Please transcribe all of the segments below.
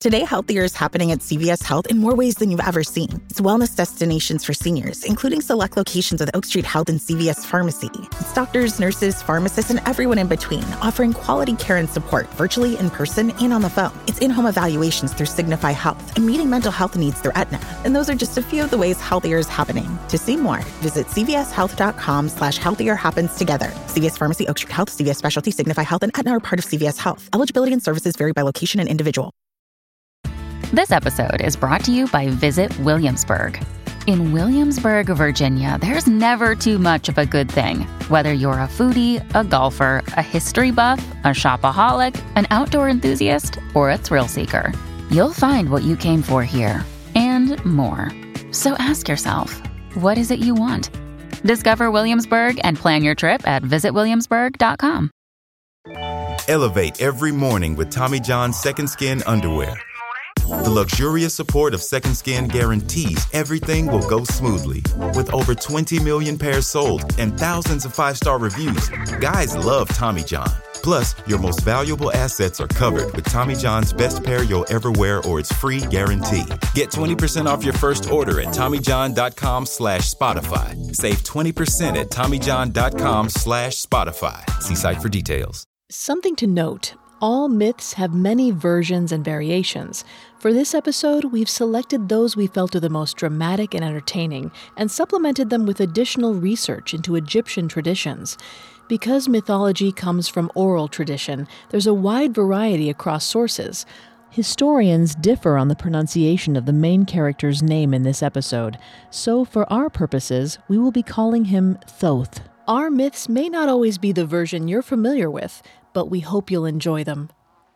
Today, healthier is happening at CVS Health in more ways than you've ever seen. It's wellness destinations for seniors, including select locations with Oak Street Health and CVS Pharmacy. It's doctors, nurses, pharmacists, and everyone in between, offering quality care and support virtually, in person, and on the phone. It's in-home evaluations through Signify Health and meeting mental health needs through Aetna. And those are just a few of the ways healthier is happening. To see more, visit cvshealth.com/healthier happens together. CVS Pharmacy, Oak Street Health, CVS Specialty, Signify Health, and Aetna are part of CVS Health. Eligibility and services vary by location and individual. This episode is brought to you by Visit Williamsburg. In Williamsburg, Virginia, there's never too much of a good thing. Whether you're a foodie, a golfer, a history buff, a shopaholic, an outdoor enthusiast, or a thrill seeker, you'll find what you came for here and more. So ask yourself, what is it you want? Discover Williamsburg and plan your trip at visitwilliamsburg.com. Elevate every morning with Tommy John's Second Skin underwear. The luxurious support of Second Skin guarantees everything will go smoothly. With over 20 million pairs sold and thousands of 5-star reviews, guys love Tommy John. Plus, your most valuable assets are covered with Tommy John's best pair you'll ever wear or its free guarantee. Get 20% off your first order at TommyJohn.com/Spotify. Save 20% at TommyJohn.com/Spotify. See site for details. Something to note. All myths have many versions and variations. For this episode, we've selected those we felt are the most dramatic and entertaining, and supplemented them with additional research into Egyptian traditions. Because mythology comes from oral tradition, there's a wide variety across sources. Historians differ on the pronunciation of the main character's name in this episode, so for our purposes, we will be calling him Thoth. Our myths may not always be the version you're familiar with, but we hope you'll enjoy them.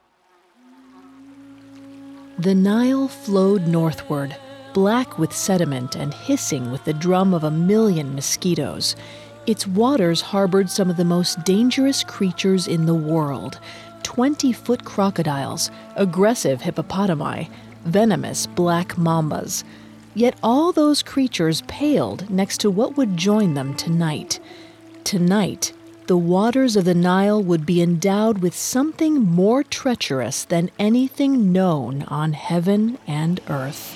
The Nile flowed northward, black with sediment and hissing with the drum of 1,000,000 mosquitoes. Its waters harbored some of the most dangerous creatures in the world: 20-foot crocodiles, aggressive hippopotami, venomous black mambas. Yet all those creatures paled next to what would join them tonight. Tonight, the waters of the Nile would be endowed with something more treacherous than anything known on heaven and earth.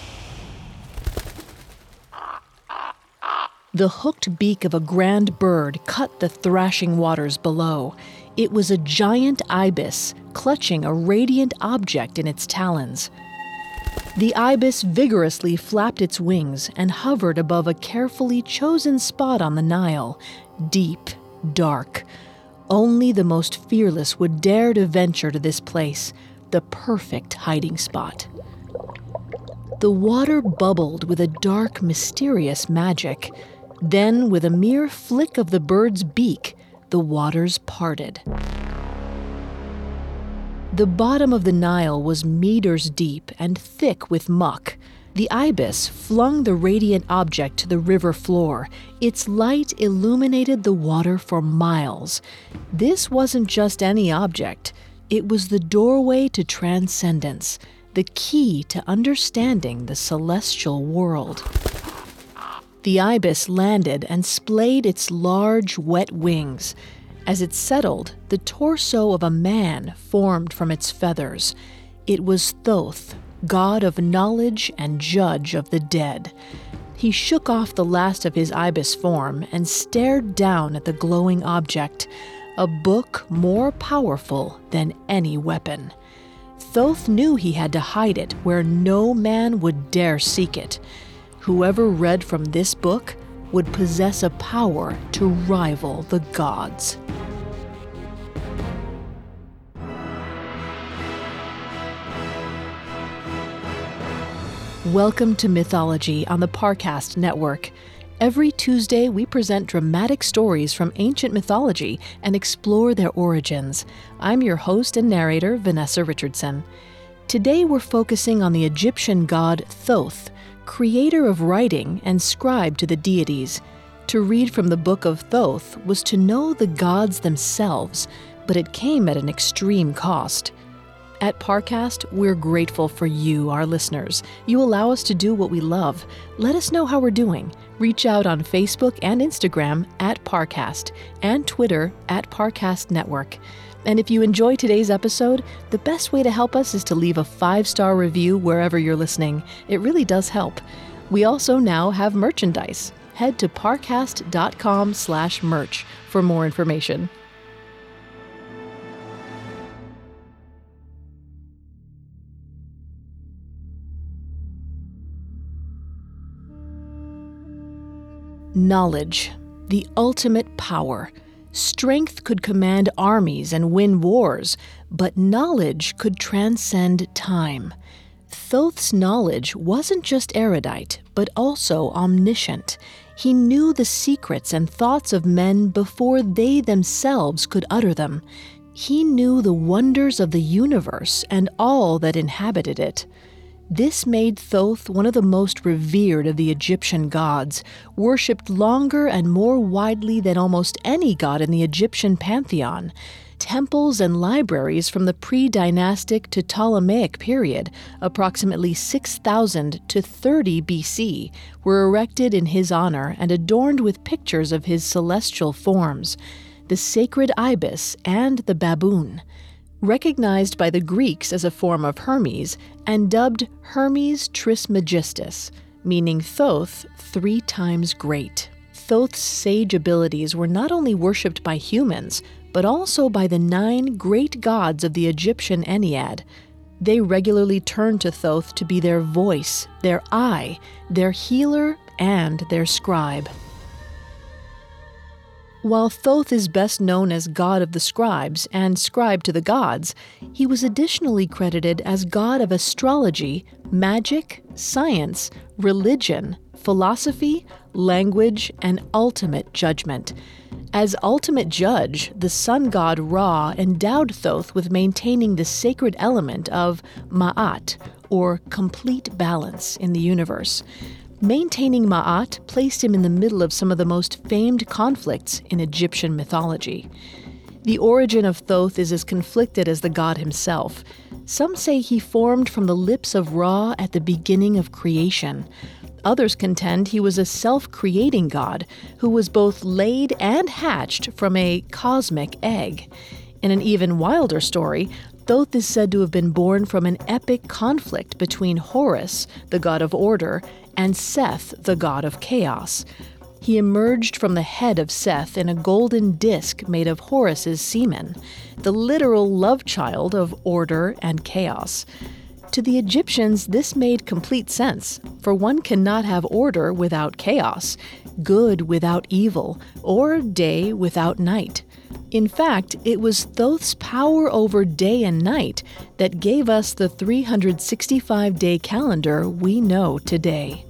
The hooked beak of a grand bird cut the thrashing waters below. It was a giant ibis, clutching a radiant object in its talons. The ibis vigorously flapped its wings and hovered above a carefully chosen spot on the Nile, deep, dark. Only the most fearless would dare to venture to this place, the perfect hiding spot. The water bubbled with a dark, mysterious magic. Then, with a mere flick of the bird's beak, the waters parted. The bottom of the Nile was meters deep and thick with muck. The ibis flung the radiant object to the river floor. Its light illuminated the water for miles. This wasn't just any object. It was the doorway to transcendence, the key to understanding the celestial world. The ibis landed and splayed its large, wet wings. As it settled, the torso of a man formed from its feathers. It was Thoth, god of knowledge and judge of the dead. He shook off the last of his ibis form and stared down at the glowing object, a book more powerful than any weapon. Thoth knew he had to hide it where no man would dare seek it. Whoever read from this book would possess a power to rival the gods. Welcome to Mythology on the Parcast Network. Every Tuesday, we present dramatic stories from ancient mythology and explore their origins. I'm your host and narrator, Vanessa Richardson. Today, we're focusing on the Egyptian god Thoth, creator of writing and scribe to the deities. To read from the Book of Thoth was to know the gods themselves, but it came at an extreme cost. At Parcast, we're grateful for you, our listeners. You allow us to do what we love. Let us know how we're doing. Reach out on Facebook and Instagram at Parcast and Twitter at Parcast Network. And if you enjoy today's episode, the best way to help us is to leave a 5-star review wherever you're listening. It really does help. We also now have merchandise. Head to parcast.com/merch for more information. Knowledge, the ultimate power. Strength could command armies and win wars, but knowledge could transcend time. Thoth's knowledge wasn't just erudite, but also omniscient. He knew the secrets and thoughts of men before they themselves could utter them. He knew the wonders of the universe and all that inhabited it. This made Thoth one of the most revered of the Egyptian gods, worshipped longer and more widely than almost any god in the Egyptian pantheon. Temples and libraries from the pre-dynastic to Ptolemaic period, approximately 6000 to 30 BC, were erected in his honor and adorned with pictures of his celestial forms, the sacred ibis and the baboon. Recognized by the Greeks as a form of Hermes and dubbed Hermes Trismegistus, meaning Thoth 3 times great. Thoth's sage abilities were not only worshipped by humans, but also by the 9 great gods of the Egyptian Ennead. They regularly turned to Thoth to be their voice, their eye, their healer, and their scribe. While Thoth is best known as god of the scribes and scribe to the gods, he was additionally credited as god of astrology, magic, science, religion, philosophy, language, and ultimate judgment. As ultimate judge, the sun god Ra endowed Thoth with maintaining the sacred element of Ma'at, or complete balance, in the universe. Maintaining Ma'at placed him in the middle of some of the most famed conflicts in Egyptian mythology. The origin of Thoth is as conflicted as the god himself. Some say he formed from the lips of Ra at the beginning of creation. Others contend he was a self-creating god who was both laid and hatched from a cosmic egg. In an even wilder story, Thoth is said to have been born from an epic conflict between Horus, the god of order, and Seth, the god of chaos. He emerged from the head of Seth in a golden disc made of Horus's semen, the literal love child of order and chaos. To the Egyptians, this made complete sense, for one cannot have order without chaos, good without evil, or day without night. In fact, it was Thoth's power over day and night that gave us the 365-day calendar we know today.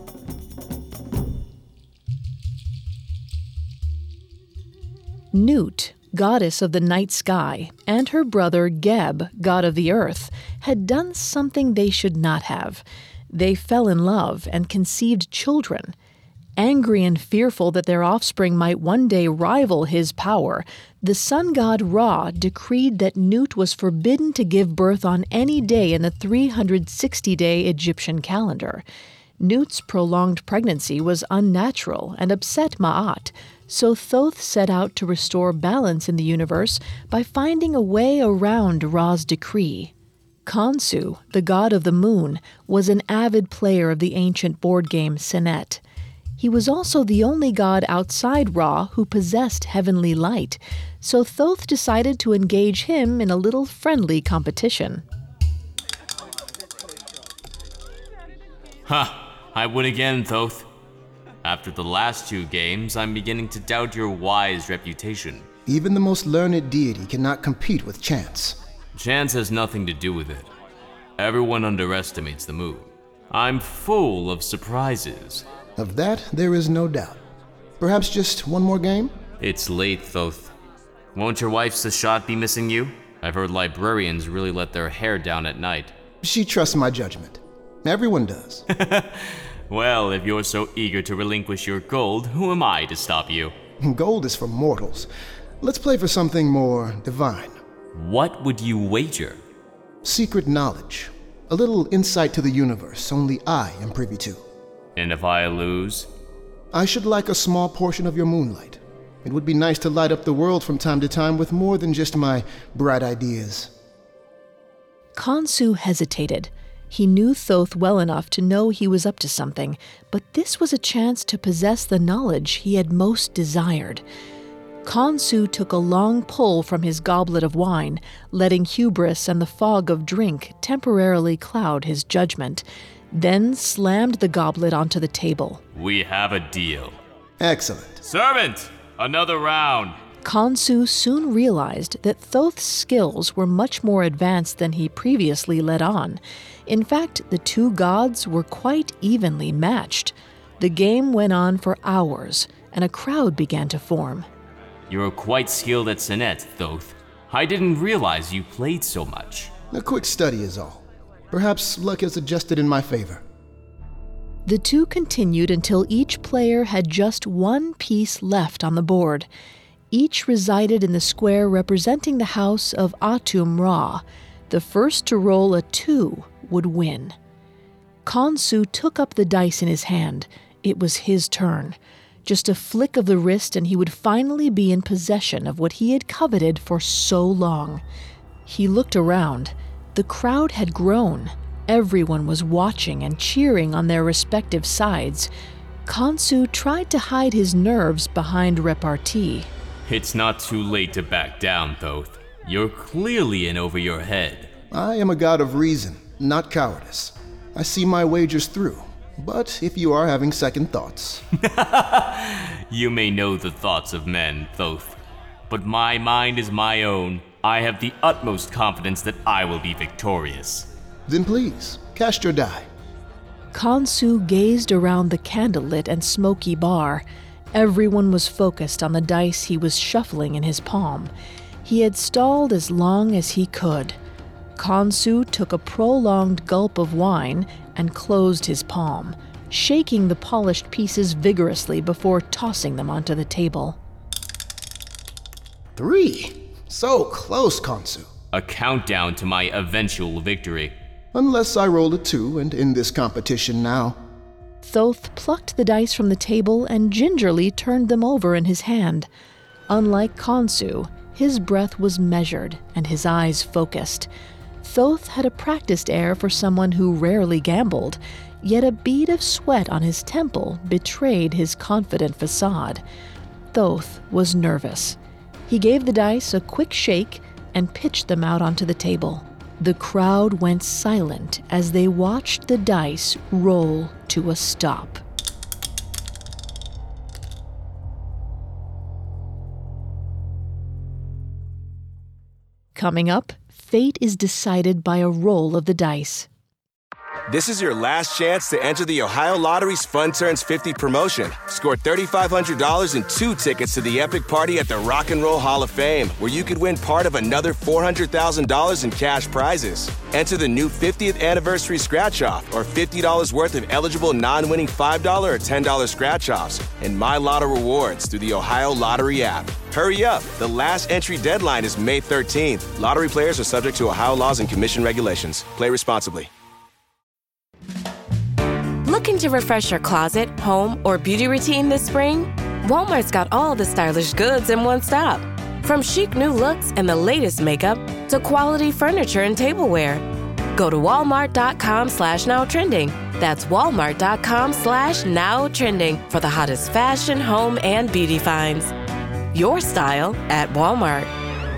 Nut, goddess of the night sky, and her brother Geb, god of the earth, had done something they should not have. They fell in love and conceived children. Angry and fearful that their offspring might one day rival his power, the sun god Ra decreed that Nut was forbidden to give birth on any day in the 360-day Egyptian calendar. Nut's prolonged pregnancy was unnatural and upset Ma'at, so Thoth set out to restore balance in the universe by finding a way around Ra's decree. Khonsu, the god of the moon, was an avid player of the ancient board game Senet. He was also the only god outside Ra who possessed heavenly light, so Thoth decided to engage him in a little friendly competition. I win again, Thoth. After the last 2 games, I'm beginning to doubt your wise reputation. Even the most learned deity cannot compete with chance. Chance has nothing to do with it. Everyone underestimates the moon. I'm full of surprises. Of that, there is no doubt. Perhaps just one more game? It's late, Thoth. Won't your wife Seshat be missing you? I've heard librarians really let their hair down at night. She trusts my judgment. Everyone does. Well, if you're so eager to relinquish your gold, who am I to stop you? Gold is for mortals. Let's play for something more divine. What would you wager? Secret knowledge. A little insight to the universe only I am privy to. And if I lose? I should like a small portion of your moonlight. It would be nice to light up the world from time to time with more than just my bright ideas. Khonsu hesitated. He knew Thoth well enough to know he was up to something, but this was a chance to possess the knowledge he had most desired. Khonsu took a long pull from his goblet of wine, letting hubris and the fog of drink temporarily cloud his judgment, then slammed the goblet onto the table. We have a deal. Excellent. Servant, another round. Khonsu soon realized that Thoth's skills were much more advanced than he previously let on. In fact, the two gods were quite evenly matched. The game went on for hours, and a crowd began to form. You're quite skilled at Senet, Thoth. I didn't realize you played so much. A quick study is all. Perhaps luck has adjusted in my favor. The two continued until each player had just one piece left on the board. Each resided in the square representing the house of Atum Ra. The first to roll a 2 would win. Khonsu took up the dice in his hand. It was his turn. Just a flick of the wrist and he would finally be in possession of what he had coveted for so long. He looked around. The crowd had grown. Everyone was watching and cheering on their respective sides. Khonsu tried to hide his nerves behind repartee. It's not too late to back down, Thoth. You're clearly in over your head. I am a god of reason, not cowardice. I see my wagers through. But if you are having second thoughts... You may know the thoughts of men, Thoth. But my mind is my own. I have the utmost confidence that I will be victorious. Then please, cast your die. Khonsu gazed around the candlelit and smoky bar. Everyone was focused on the dice he was shuffling in his palm. He had stalled as long as he could. Khonsu took a prolonged gulp of wine and closed his palm, shaking the polished pieces vigorously before tossing them onto the table. 3. So close, Khonsu. A countdown to my eventual victory. Unless I roll a 2 and end this competition now. Thoth plucked the dice from the table and gingerly turned them over in his hand. Unlike Khonsu, his breath was measured and his eyes focused. Thoth had a practiced air for someone who rarely gambled, yet a bead of sweat on his temple betrayed his confident facade. Thoth was nervous. He gave the dice a quick shake and pitched them out onto the table. The crowd went silent as they watched the dice roll to a stop. Coming up, fate is decided by a roll of the dice. This is your last chance to enter the Ohio Lottery's Fun Turns 50 promotion. Score $3,500 and 2 tickets to the epic party at the Rock and Roll Hall of Fame, where you could win part of another $400,000 in cash prizes. Enter the new 50th anniversary scratch-off or $50 worth of eligible non-winning $5 or $10 scratch-offs and My Lotto rewards through the Ohio Lottery app. Hurry up. The last entry deadline is May 13th. Lottery players are subject to Ohio laws and commission regulations. Play responsibly. Looking to refresh your closet, home, or beauty routine this spring? Walmart's got all the stylish goods in one stop. From chic new looks and the latest makeup to quality furniture and tableware. Go to walmart.com/nowtrending. That's walmart.com/nowtrending for the hottest fashion, home, and beauty finds. Your style at Walmart.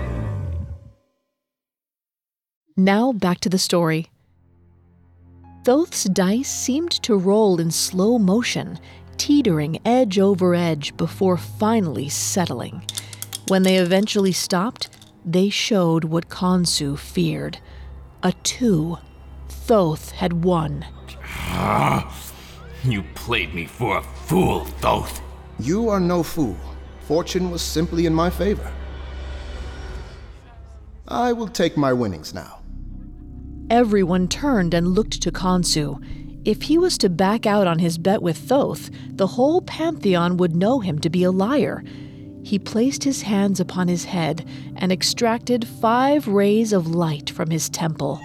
Now back to the story. Thoth's dice seemed to roll in slow motion, teetering edge over edge before finally settling. When they eventually stopped, they showed what Khonsu feared. A 2. Thoth had won. You played me for a fool, Thoth. You are no fool. Fortune was simply in my favor. I will take my winnings now. Everyone turned and looked to Khonsu. If he was to back out on his bet with Thoth, the whole pantheon would know him to be a liar. He placed his hands upon his head and extracted 5 rays of light from his temple.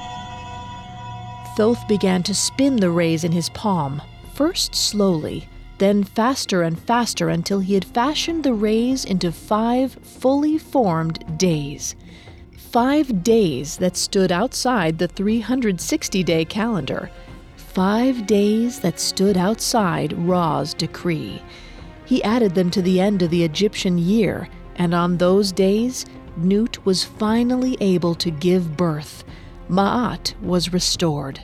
Thoth began to spin the rays in his palm, first slowly, then faster and faster until he had fashioned the rays into 5 fully formed days. 5 days that stood outside the 360-day calendar. 5 days that stood outside Ra's decree. He added them to the end of the Egyptian year, and on those days, Nut was finally able to give birth. Ma'at was restored.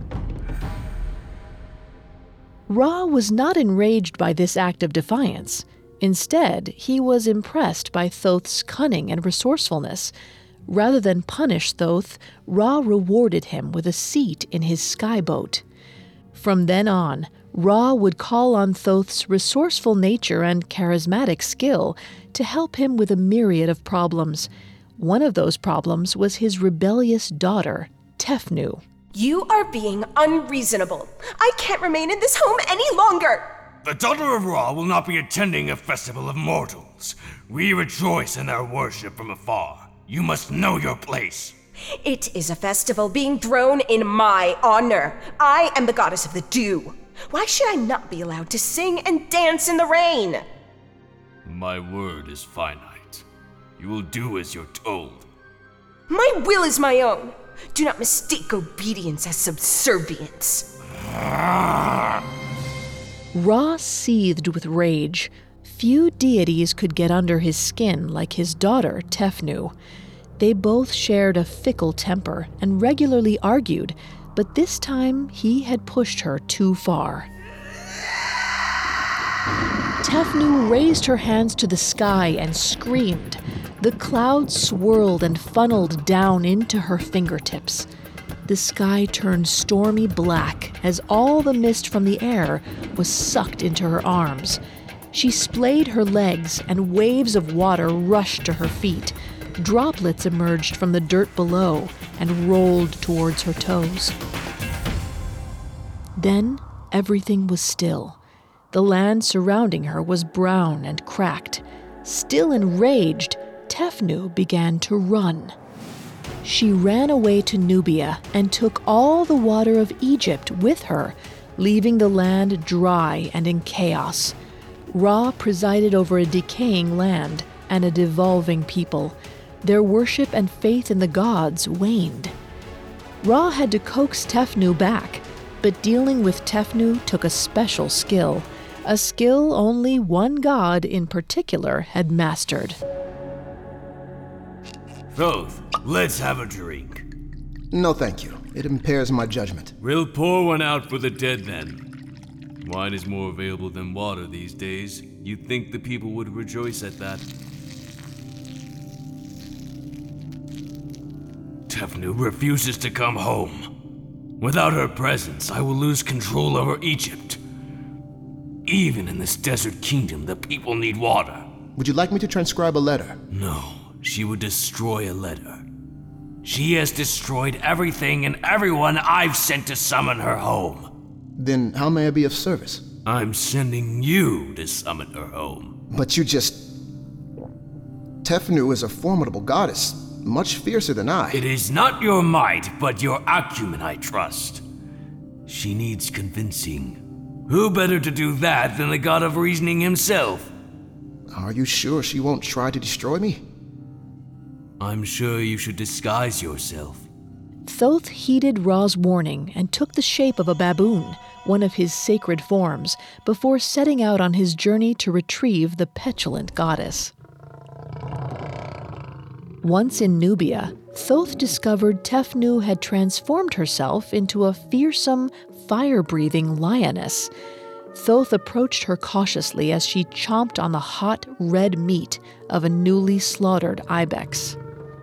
Ra was not enraged by this act of defiance. Instead, he was impressed by Thoth's cunning and resourcefulness. Rather than punish Thoth, Ra rewarded him with a seat in his skyboat. From then on, Ra would call on Thoth's resourceful nature and charismatic skill to help him with a myriad of problems. One of those problems was his rebellious daughter, Tefnu. You are being unreasonable. I can't remain in this home any longer. The daughter of Ra will not be attending a festival of mortals. We rejoice in their worship from afar. You must know your place. It is a festival being thrown in my honor. I am the goddess of the dew. Why should I not be allowed to sing and dance in the rain? My word is finite. You will do as you're told. My will is my own. Do not mistake obedience as subservience. Ra seethed with rage. Few deities could get under his skin like his daughter, Tefnu. They both shared a fickle temper and regularly argued, but this time he had pushed her too far. Tefnu raised her hands to the sky and screamed. The clouds swirled and funneled down into her fingertips. The sky turned stormy black as all the mist from the air was sucked into her arms. She splayed her legs, and waves of water rushed to her feet. Droplets emerged from the dirt below and rolled towards her toes. Then everything was still. The land surrounding her was brown and cracked. Still enraged, Tefnu began to run. She ran away to Nubia and took all the water of Egypt with her, leaving the land dry and in chaos. Ra presided over a decaying land and a devolving people. Their worship and faith in the gods waned. Ra had to coax Tefnu back, but dealing with Tefnu took a special skill, a skill only one god in particular had mastered. Thoth, let's have a drink. No, thank you. It impairs my judgment. We'll pour one out for the dead then. Wine is more available than water these days. You'd think the people would rejoice at that. Tefnu refuses to come home. Without her presence, I will lose control over Egypt. Even in this desert kingdom, the people need water. Would you like me to transcribe a letter? No, she would destroy a letter. She has destroyed everything and everyone I've sent to summon her home. Then how may I be of service? I'm sending you to summon her home. But you just... Tefnu is a formidable goddess, much fiercer than I. It is not your might, but your acumen I trust. She needs convincing. Who better to do that than the god of reasoning himself? Are you sure she won't try to destroy me? I'm sure you should disguise yourself. Thoth heeded Ra's warning and took the shape of a baboon, one of his sacred forms, before setting out on his journey to retrieve the petulant goddess. Once in Nubia, Thoth discovered Tefnu had transformed herself into a fearsome, fire-breathing lioness. Thoth approached her cautiously as she chomped on the hot, red meat of a newly slaughtered ibex.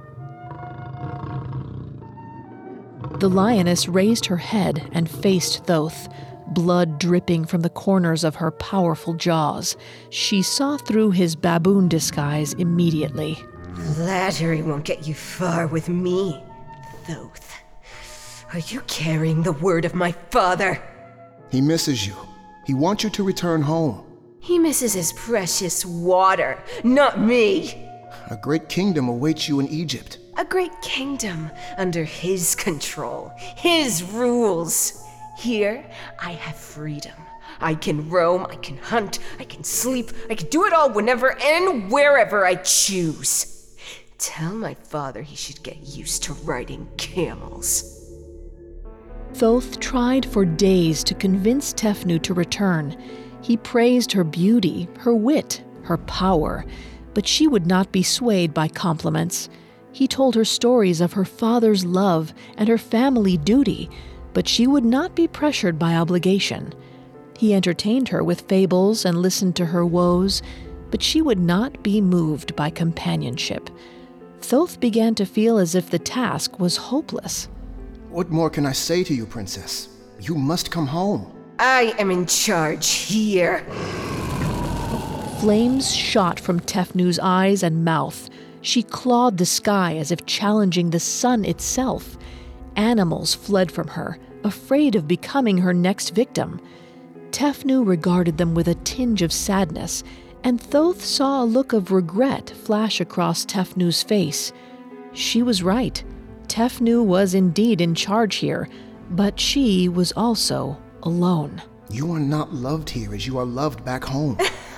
The lioness raised her head and faced Thoth, blood dripping from the corners of her powerful jaws. She saw through his baboon disguise immediately. Flattery won't get you far with me, Thoth. Are you carrying the word of my father? He misses you. He wants you to return home. He misses his precious water, not me. A great kingdom awaits you in Egypt. A great kingdom under his control, his rules. Here, I have freedom. I can roam, I can hunt, I can sleep, I can do it all whenever and wherever I choose. Tell my father he should get used to riding camels. Thoth tried for days to convince Tefnu to return. He praised her beauty, her wit, her power, but she would not be swayed by compliments. He told her stories of her father's love and her family duty, but she would not be pressured by obligation. He entertained her with fables and listened to her woes, but she would not be moved by companionship. Thoth began to feel as if the task was hopeless. What more can I say to you, Princess? You must come home. I am in charge here. Flames shot from Tefnu's eyes and mouth. She clawed the sky as if challenging the sun itself. Animals fled from her, afraid of becoming her next victim. Tefnu regarded them with a tinge of sadness, and Thoth saw a look of regret flash across Tefnu's face. She was right. Tefnu was indeed in charge here, but she was also alone. You are not loved here as you are loved back home.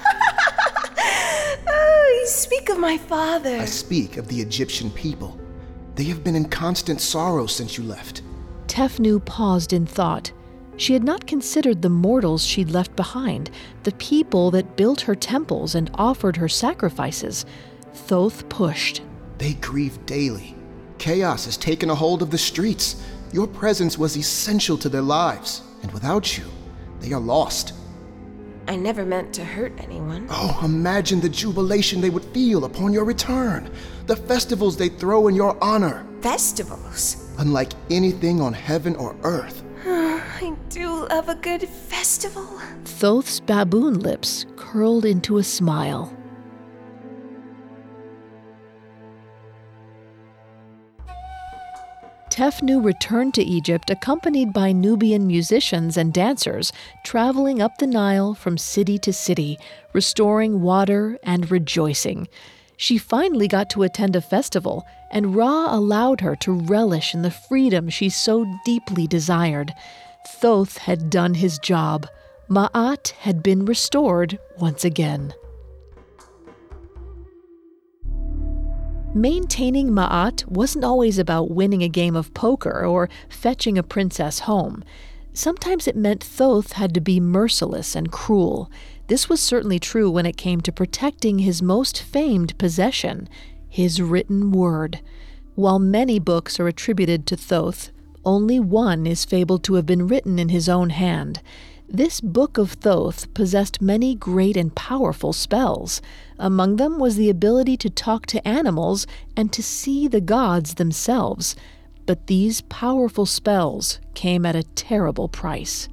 Oh, you speak of my father. I speak of the Egyptian people. They have been in constant sorrow since you left. Tefnu paused in thought. She had not considered the mortals she'd left behind, the people that built her temples and offered her sacrifices. Thoth pushed. They grieve daily. Chaos has taken a hold of the streets. Your presence was essential to their lives, and without you, they are lost. I never meant to hurt anyone. Oh, imagine the jubilation they would feel upon your return. The festivals they throw in your honor. Festivals? Unlike anything on heaven or earth. I do love a good festival. Thoth's baboon lips curled into a smile. Tefnu returned to Egypt accompanied by Nubian musicians and dancers, traveling up the Nile from city to city, restoring water and rejoicing. She finally got to attend a festival, and Ra allowed her to relish in the freedom she so deeply desired. Thoth had done his job. Ma'at had been restored once again. Maintaining Ma'at wasn't always about winning a game of poker or fetching a princess home. Sometimes it meant Thoth had to be merciless and cruel. This was certainly true when it came to protecting his most famed possession, his written word. While many books are attributed to Thoth, only one is fabled to have been written in his own hand. This Book of Thoth possessed many great and powerful spells. Among them was the ability to talk to animals and to see the gods themselves. But these powerful spells came at a terrible price.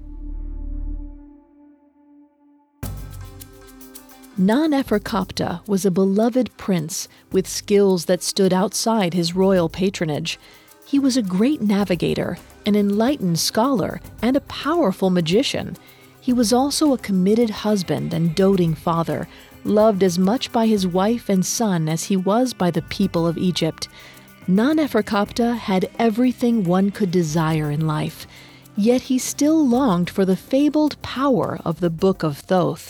Non-Neferkaptah was a beloved prince with skills that stood outside his royal patronage. He was a great navigator, an enlightened scholar, and a powerful magician. He was also a committed husband and doting father, loved as much by his wife and son as he was by the people of Egypt. Non-Neferkaptah had everything one could desire in life, yet he still longed for the fabled power of the Book of Thoth.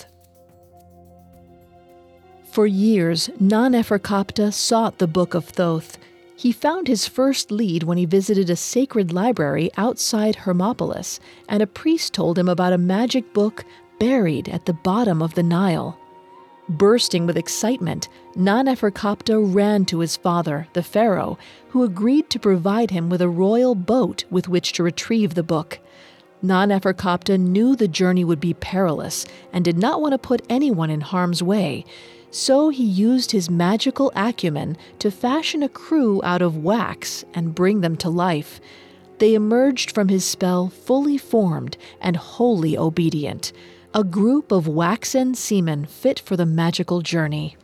For years, Non-Neferkaptah sought the Book of Thoth. He found his first lead when he visited a sacred library outside Hermopolis, and a priest told him about a magic book buried at the bottom of the Nile. Bursting with excitement, Non-Neferkaptah ran to his father, the pharaoh, who agreed to provide him with a royal boat with which to retrieve the book. Non-Neferkaptah knew the journey would be perilous and did not want to put anyone in harm's way. So he used his magical acumen to fashion a crew out of wax and bring them to life. They emerged from his spell fully formed and wholly obedient, a group of waxen seamen fit for the magical journey.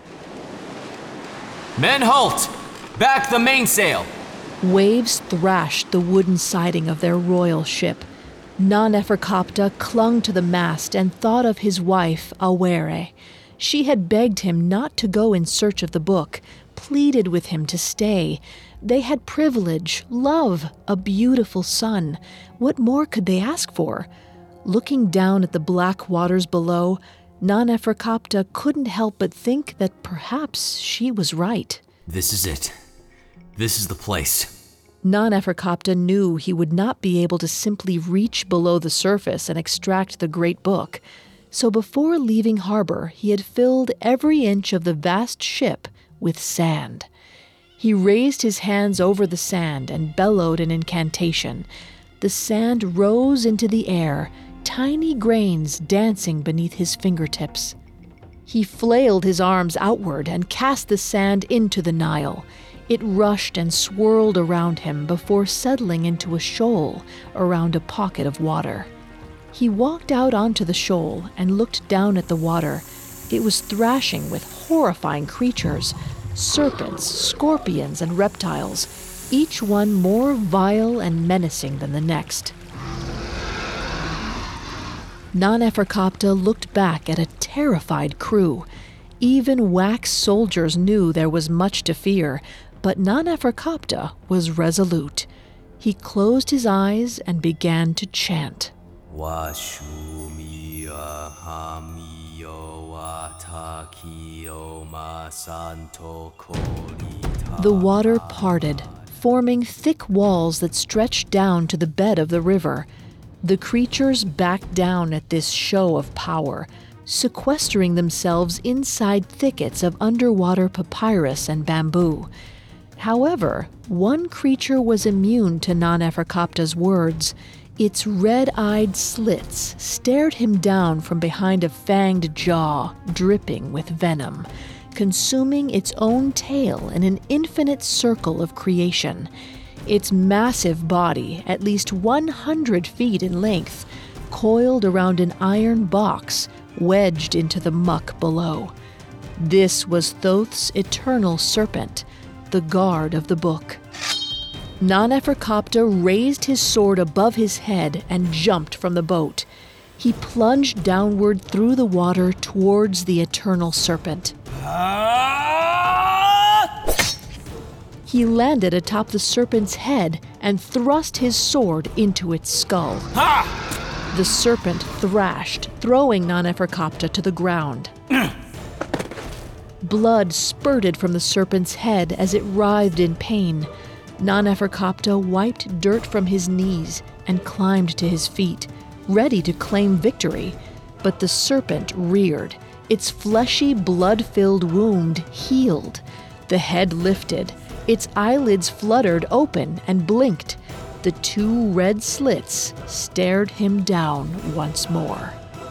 Men, halt! Back the mainsail! Waves thrashed the wooden siding of their royal ship. Non-Neferkaptah clung to the mast and thought of his wife, Awere. She had begged him not to go in search of the book, pleaded with him to stay. They had privilege, love, a beautiful son. What more could they ask for? Looking down at the black waters below, Na-Neferkaptah couldn't help but think that perhaps she was right. This is it. This is the place. Na-Neferkaptah knew he would not be able to simply reach below the surface and extract the great book. So before leaving harbor, he had filled every inch of the vast ship with sand. He raised his hands over the sand and bellowed an incantation. The sand rose into the air, tiny grains dancing beneath his fingertips. He flailed his arms outward and cast the sand into the Nile. It rushed and swirled around him before settling into a shoal around a pocket of water. He walked out onto the shoal and looked down at the water. It was thrashing with horrifying creatures, serpents, scorpions, and reptiles, each one more vile and menacing than the next. Na-Neferkaptah looked back at a terrified crew. Even wax soldiers knew there was much to fear, but Na-Neferkaptah was resolute. He closed his eyes and began to chant. The water parted, forming thick walls that stretched down to the bed of the river. The creatures backed down at this show of power, sequestering themselves inside thickets of underwater papyrus and bamboo. However, one creature was immune to Na-Neferkaptah's words. Its red-eyed slits stared him down from behind a fanged jaw, dripping with venom, consuming its own tail in an infinite circle of creation. Its massive body, at least 100 feet in length, coiled around an iron box wedged into the muck below. This was Thoth's eternal serpent, the guard of the book. Na-Neferkaptah raised his sword above his head and jumped from the boat. He plunged downward through the water towards the eternal serpent. He landed atop the serpent's head and thrust his sword into its skull. The serpent thrashed, throwing Na-Neferkaptah to the ground. Blood spurted from the serpent's head as it writhed in pain. Na-Neferkaptah wiped dirt from his knees and climbed to his feet, ready to claim victory. But the serpent reared. Its fleshy, blood-filled wound healed. The head lifted. Its eyelids fluttered open and blinked. The two red slits stared him down once more.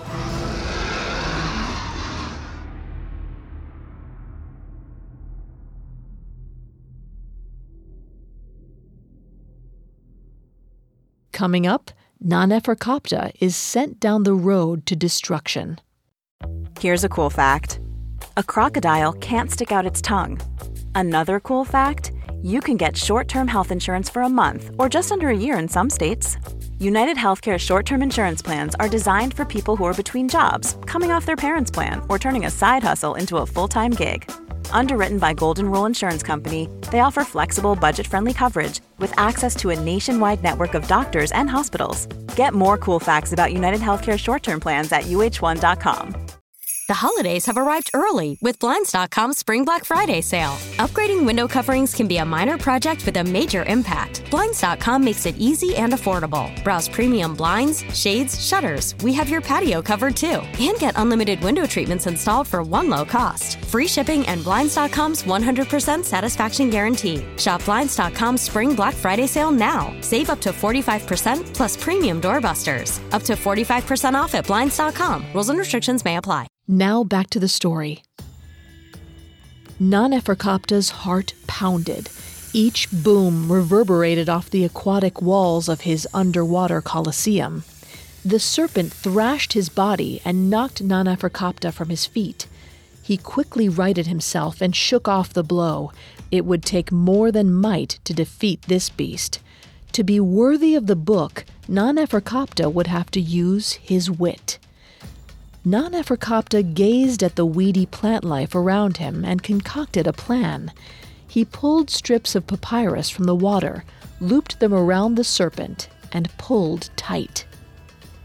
Coming up, Na-Neferkaptah is sent down the road to destruction. Here's a cool fact. A crocodile can't stick out its tongue. Another cool fact, you can get short-term health insurance for a month or just under a year in some states. United Healthcare short-term insurance plans are designed for people who are between jobs, coming off their parents' plan, or turning a side hustle into a full-time gig. Underwritten by Golden Rule Insurance Company, they offer flexible, budget-friendly coverage with access to a nationwide network of doctors and hospitals. Get more cool facts about United Healthcare short-term plans at uh1.com. The holidays have arrived early with Blinds.com's Spring Black Friday sale. Upgrading window coverings can be a minor project with a major impact. Blinds.com makes it easy and affordable. Browse premium blinds, shades, shutters. We have your patio covered too. And get unlimited window treatments installed for one low cost. Free shipping and Blinds.com's 100% satisfaction guarantee. Shop Blinds.com's Spring Black Friday sale now. Save up to 45% plus premium doorbusters. Up to 45% off at Blinds.com. Rules and restrictions may apply. Now back to the story. Na-Neferkaptah's heart pounded. Each boom reverberated off the aquatic walls of his underwater coliseum. The serpent thrashed his body and knocked Na-Neferkaptah from his feet. He quickly righted himself and shook off the blow. It would take more than might to defeat this beast. To be worthy of the book, Na-Neferkaptah would have to use his wit. Na-Neferkaptah gazed at the weedy plant life around him and concocted a plan. He pulled strips of papyrus from the water, looped them around the serpent, and pulled tight.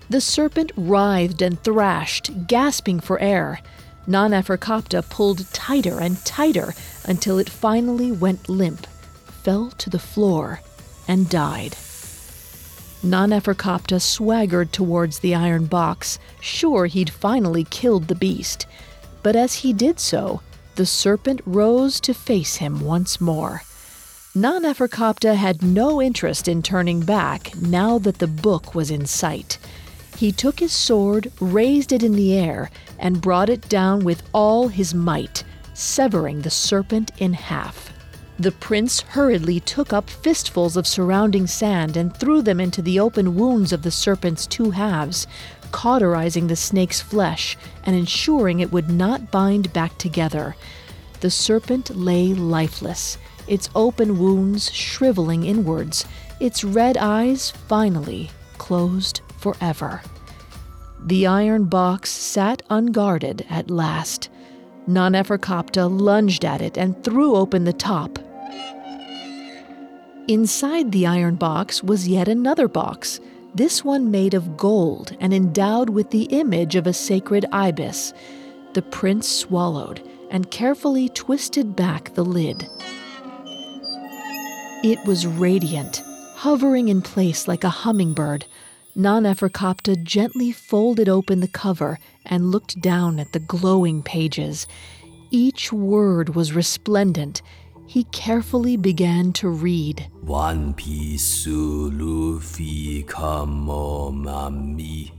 The serpent writhed and thrashed, gasping for air. Non-Neferkoptah pulled tighter and tighter until it finally went limp, fell to the floor, and died. Non-Neferkoptah swaggered towards the iron box, sure he'd finally killed the beast. But as he did so, the serpent rose to face him once more. Non-Neferkoptah had no interest in turning back now that the book was in sight. He took his sword, raised it in the air, and brought it down with all his might, severing the serpent in half. The prince hurriedly took up fistfuls of surrounding sand and threw them into the open wounds of the serpent's two halves, cauterizing the snake's flesh and ensuring it would not bind back together. The serpent lay lifeless, its open wounds shriveling inwards, its red eyes finally closed forever. The iron box sat unguarded at last. Non-Neferkoptah lunged at it and threw open the top. Inside the iron box was yet another box, this one made of gold and endowed with the image of a sacred ibis. The prince swallowed and carefully twisted back the lid. It was radiant, hovering in place like a hummingbird. Non-Neferkoptah gently folded open the cover and looked down at the glowing pages. Each word was resplendent. He carefully began to read. One Piece Luffy Kamo Mami.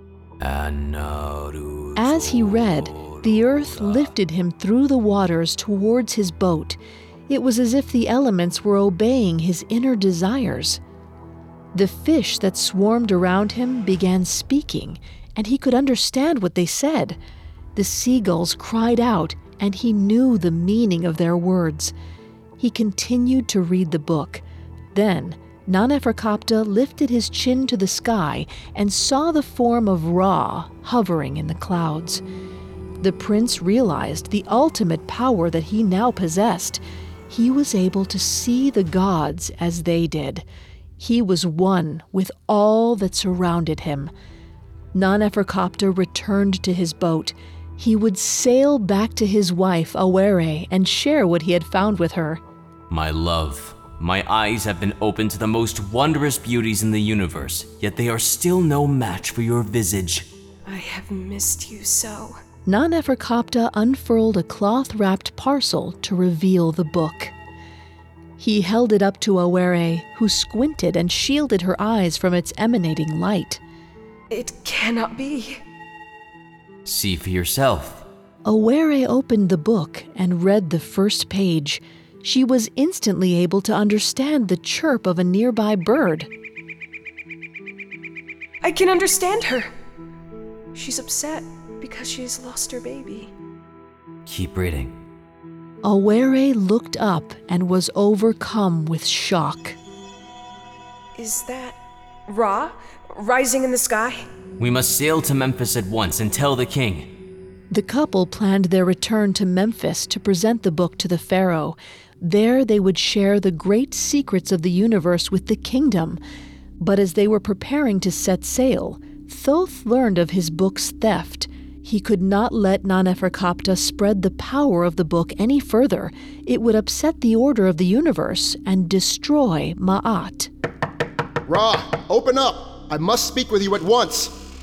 As he read, the earth lifted him through the waters towards his boat. It was as if the elements were obeying his inner desires. The fish that swarmed around him began speaking, and he could understand what they said. The seagulls cried out, and he knew the meaning of their words. He continued to read the book. Then, Non-Neferkoptah lifted his chin to the sky and saw the form of Ra hovering in the clouds. The prince realized the ultimate power that he now possessed. He was able to see the gods as they did. He was one with all that surrounded him. Non-Neferkoptah returned to his boat. He would sail back to his wife, Awere, and share what he had found with her. My love, my eyes have been opened to the most wondrous beauties in the universe, yet they are still no match for your visage. I have missed you so. Non-Neferkoptah unfurled a cloth-wrapped parcel to reveal the book. He held it up to Awere, who squinted and shielded her eyes from its emanating light. It cannot be. See for yourself. Awere opened the book and read the first page. She was instantly able to understand the chirp of a nearby bird. I can understand her. She's upset because she has lost her baby. Keep reading. Awere looked up and was overcome with shock. Is that Ra rising in the sky? We must sail to Memphis at once and tell the king. The couple planned their return to Memphis to present the book to the pharaoh. There they would share the great secrets of the universe with the kingdom. But as they were preparing to set sail, Thoth learned of his book's theft. He could not let Non-Neferkoptah spread the power of the book any further. It would upset the order of the universe and destroy Ma'at. Ra, open up! I must speak with you at once!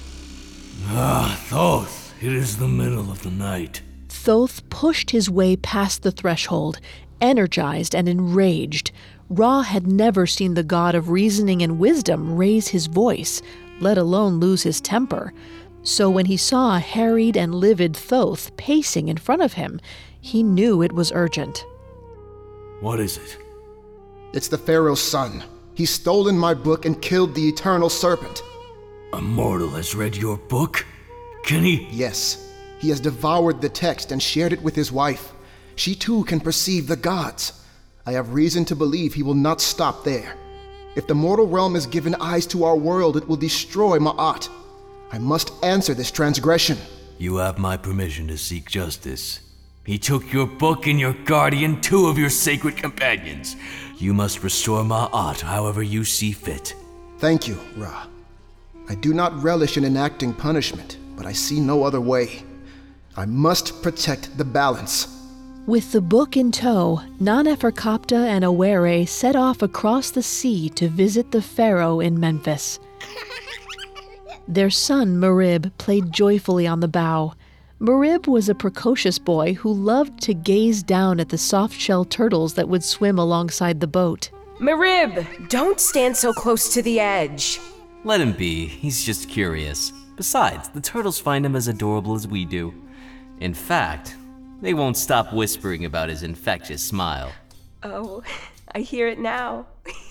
Thoth, it is the middle of the night. Thoth pushed his way past the threshold, energized and enraged. Ra had never seen the god of reasoning and wisdom raise his voice, let alone lose his temper. So when he saw a harried and livid Thoth pacing in front of him, he knew it was urgent. What is it? It's the Pharaoh's son. He's stolen my book and killed the eternal serpent. A mortal has read your book? Can he? Yes. He has devoured the text and shared it with his wife. She too can perceive the gods. I have reason to believe he will not stop there. If the mortal realm is given eyes to our world, it will destroy Ma'at. I must answer this transgression. You have my permission to seek justice. He took your book and your guardian, 2 of your sacred companions. You must restore Ma'at however you see fit. Thank you, Ra. I do not relish in enacting punishment, but I see no other way. I must protect the balance. With the book in tow, Na-Neferkaptah and Awere set off across the sea to visit the pharaoh in Memphis. Their son, Merib, played joyfully on the bow. Merib was a precocious boy who loved to gaze down at the soft-shell turtles that would swim alongside the boat. Merib, don't stand so close to the edge. Let him be. He's just curious. Besides, the turtles find him as adorable as we do. In fact, they won't stop whispering about his infectious smile. Oh, I hear it now.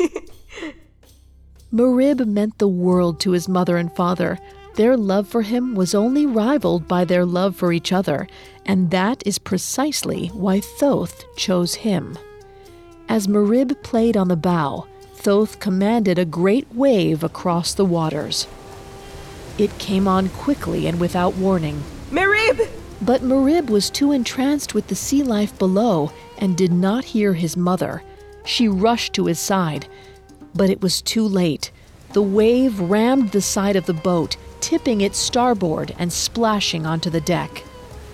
Merib meant the world to his mother and father. Their love for him was only rivaled by their love for each other, and that is precisely why Thoth chose him. As Merib played on the bow, Thoth commanded a great wave across the waters. It came on quickly and without warning. Merib! But Merib was too entranced with the sea life below and did not hear his mother. She rushed to his side, but it was too late. The wave rammed the side of the boat, tipping it starboard and splashing onto the deck.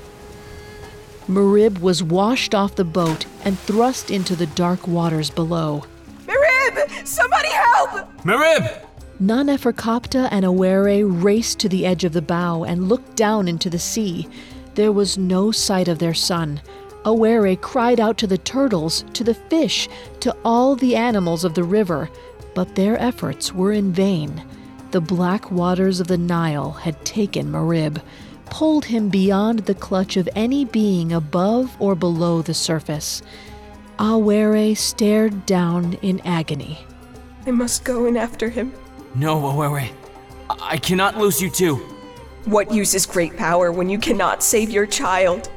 Merib was washed off the boat and thrust into the dark waters below. Merib! Somebody help! Merib! Na-Neferkaptah and Awere raced to the edge of the bow and looked down into the sea. There was no sight of their son. Awere cried out to the turtles, to the fish, to all the animals of the river, but their efforts were in vain. The black waters of the Nile had taken Merib, pulled him beyond the clutch of any being above or below the surface. Awere stared down in agony. I must go in after him. No, Awere. I cannot lose you too. What use is great power when you cannot save your child?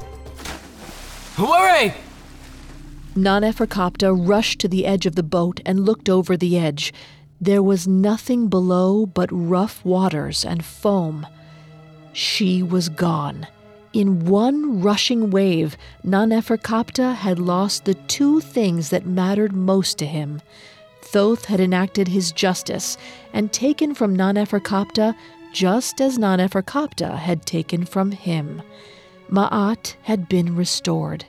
Awere! Na-Neferkaptah rushed to the edge of the boat and looked over the edge. There was nothing below but rough waters and foam. She was gone. In one rushing wave, Na-Neferkaptah had lost the two things that mattered most to him. Thoth had enacted his justice and taken from Na-Neferkaptah just as Na-Neferkaptah had taken from him. Ma'at had been restored.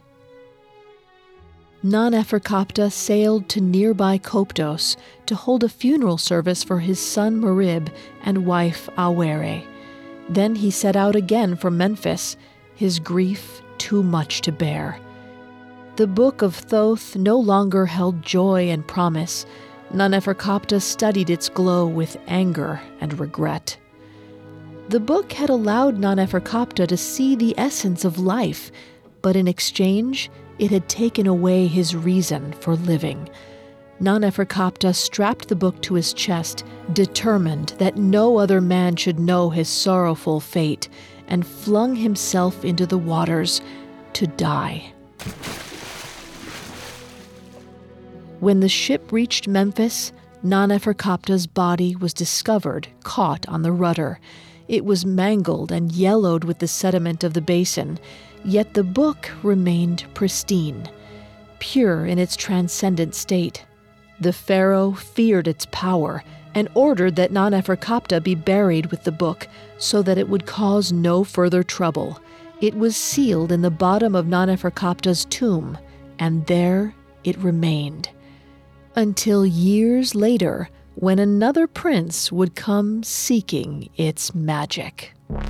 Na-Neferkaptah sailed to nearby Koptos to hold a funeral service for his son Merib and wife Awere. Then he set out again for Memphis, his grief too much to bear. The book of Thoth no longer held joy and promise. Na-Neferkaptah studied its glow with anger and regret. The book had allowed Na-Neferkaptah to see the essence of life, but in exchange, it had taken away his reason for living. Na-Neferkaptah strapped the book to his chest, determined that no other man should know his sorrowful fate, and flung himself into the waters to die. When the ship reached Memphis, Na-Neferkaptah's body was discovered caught on the rudder. It was mangled and yellowed with the sediment of the basin, yet the book remained pristine, pure in its transcendent state. The pharaoh feared its power and ordered that Na-Neferkaptah be buried with the book so that it would cause no further trouble. It was sealed in the bottom of Na-Neferkaptah's tomb, and there it remained. Until years later, when another prince would come seeking its magic.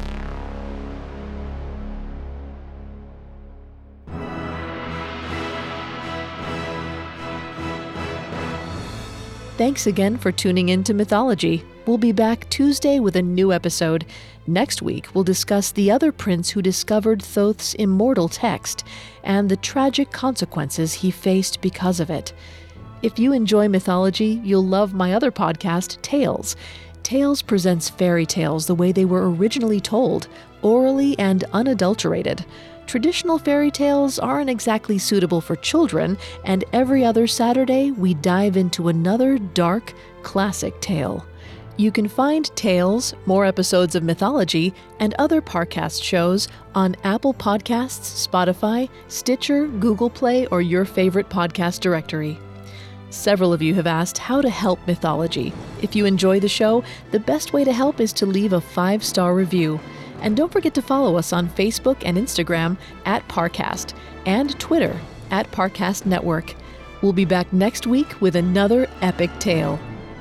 Thanks again for tuning in to Mythology. We'll be back Tuesday with a new episode. Next week, we'll discuss the other prince who discovered Thoth's immortal text and the tragic consequences he faced because of it. If you enjoy mythology, you'll love my other podcast, Tales. Tales presents fairy tales the way they were originally told, orally and unadulterated. Traditional fairy tales aren't exactly suitable for children, and every other Saturday we dive into another dark, classic tale. You can find Tales, more episodes of Mythology, and other Parcast shows on Apple Podcasts, Spotify, Stitcher, Google Play, or your favorite podcast directory. Several of you have asked how to help Mythology. If you enjoy the show, the best way to help is to leave a 5-star review. And don't forget to follow us on Facebook and Instagram @Parcast and Twitter @Parcast Network. We'll be back next week with another epic tale.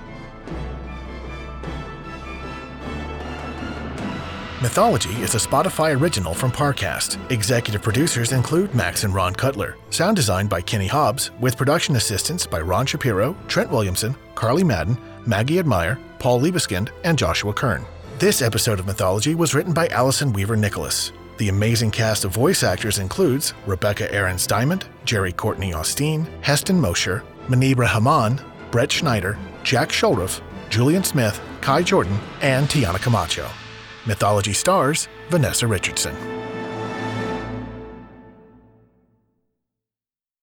Mythology is a Spotify original from Parcast. Executive producers include Max and Ron Cutler. Sound design by Kenny Hobbs, with production assistance by Ron Shapiro, Trent Williamson, Carly Madden, Maggie Admire, Paul Liebeskind, and Joshua Kern. This episode of Mythology was written by Allison Weaver-Nicholas. The amazing cast of voice actors includes Rebecca Ahrens-Diamond, Jerry Courtney Austin, Heston Mosher, Manibra Haman, Brett Schneider, Jack Shulruff, Julian Smith, Kai Jordan, and Tiana Camacho. Mythology stars Vanessa Richardson.